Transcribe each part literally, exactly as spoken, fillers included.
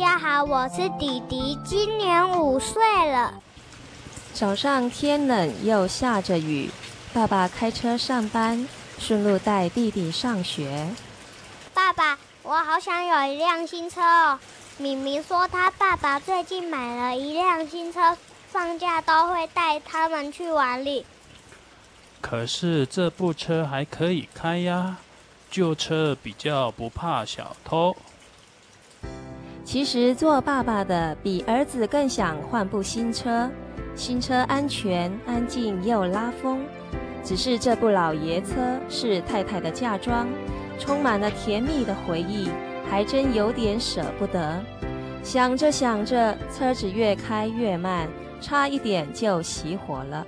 家好，我是弟弟，今年五岁了。 早上天冷又下着雨，爸爸开车上班，顺路带弟弟上学。 爸爸，我好想有一辆新车哦。敏敏说他爸爸最近买了一辆新车，放假都会带他们去玩里。 可是这部车还可以开呀，旧车比较不怕小偷。 其实做爸爸的比儿子更想换部新车，新车安全、安静又拉风。只是这部老爷车是太太的嫁妆，充满了甜蜜的回忆，还真有点舍不得。想着想着，车子越开越慢，差一点就熄火了。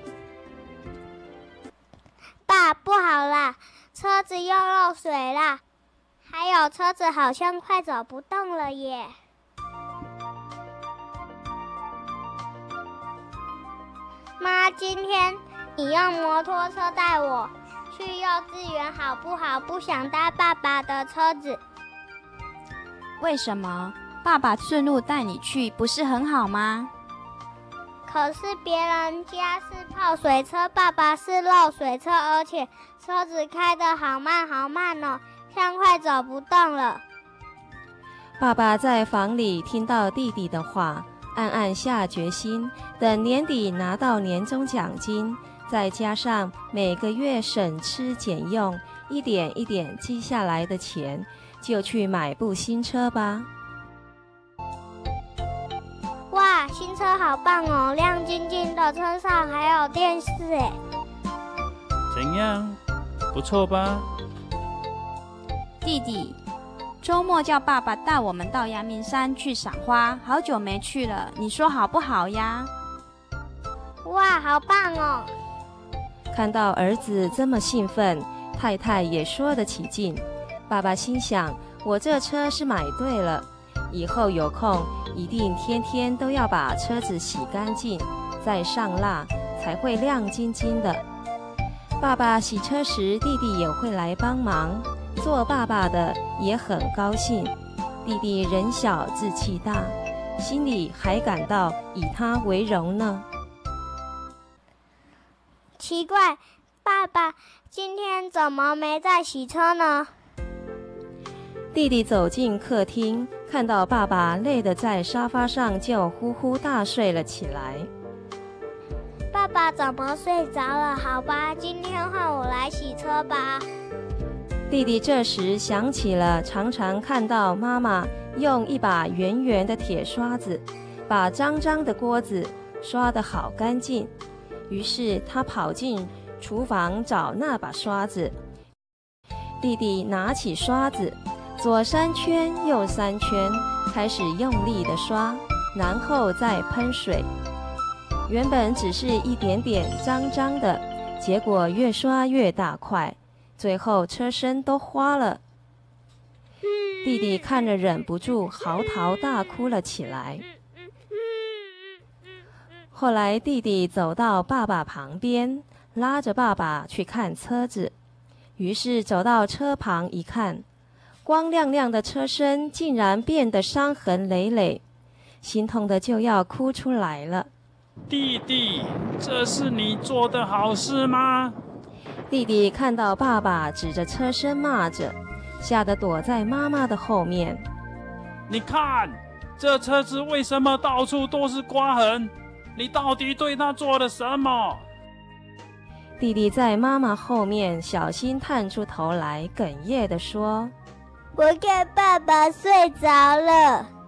爸，不好啦，车子又漏水啦，还有车子好像快走不动了耶。妈，今天你用摩托车带我去幼稚园好不好？不想搭爸爸的车子。 为什么？爸爸顺路带你去，不是很好吗？ 可是别人家是泡水车，爸爸是漏水车，而且车子开得好慢好慢哦，像快走不动了。 爸爸在房里听到弟弟的话，暗暗下决心，等年底拿到年终奖金，再加上每个月省吃俭用，一点一点积下来的钱，就去买部新车吧。 哇，新车好棒哦，亮晶晶的，车上还有电视耶。 怎样？不错吧？ 弟弟，周末叫爸爸带我们到阳明山去赏花，好久没去了，你说好不好呀？ 哇，好棒哦！ 看到儿子这么兴奋，太太也说得起劲。爸爸心想，我这车是买对了，以后有空一定天天都要把车子洗干净，再上蜡，才会亮晶晶的。爸爸洗车时，弟弟也会来帮忙，做爸爸的也很高兴。弟弟人小志气大，心里还感到以他为荣呢。 奇怪，爸爸今天怎么没在洗车呢？ 弟弟走进客厅，看到爸爸累得在沙发上就呼呼大睡了起来。 爸爸怎么睡着了？好吧，今天换我来洗车吧。 弟弟这时想起了常常看到妈妈用一把圆圆的铁刷子，把脏脏的锅子刷得好干净。于是他跑进厨房找那把刷子。弟弟拿起刷子，左三圈右三圈，开始用力地刷，然后再喷水。原本只是一点点脏脏的，结果越刷越大块，最后车身都花了。弟弟看着忍不住嚎啕大哭了起来。后来弟弟走到爸爸旁边，拉着爸爸去看车子。于是走到车旁一看，光亮亮的车身竟然变得伤痕累累，心痛的就要哭出来了。 弟弟，这是你做的好事吗？ 弟弟看到爸爸指着车身骂着，吓得躲在妈妈的后面。 你看，这车子为什么到处都是刮痕？你到底对他做了什么？ 弟弟在妈妈后面小心探出头来，哽咽地说： 我看爸爸睡着了。